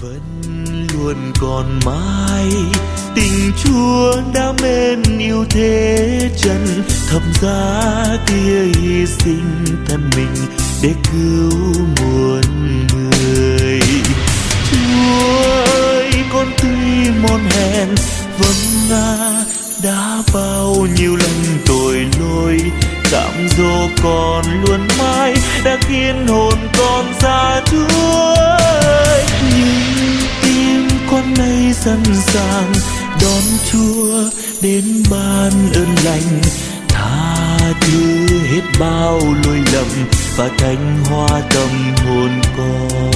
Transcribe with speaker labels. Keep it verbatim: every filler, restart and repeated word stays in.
Speaker 1: vẫn luôn còn mãi tình Chúa đã mến yêu thế trần, thập giá kia hy sinh thân mình để cứu muôn người. Chúa ơi, con tuy mòn hèn vâng ngã đã bao nhiêu lần tội lỗi, cám dỗ con luôn mãi đã khiến hồn con xa Chúa ơi. Nhưng tim con nay sẵn sàng đón Chúa đến ban ơn lành, tha thứ hết bao lỗi lầm và thanh hóa tâm hồn con.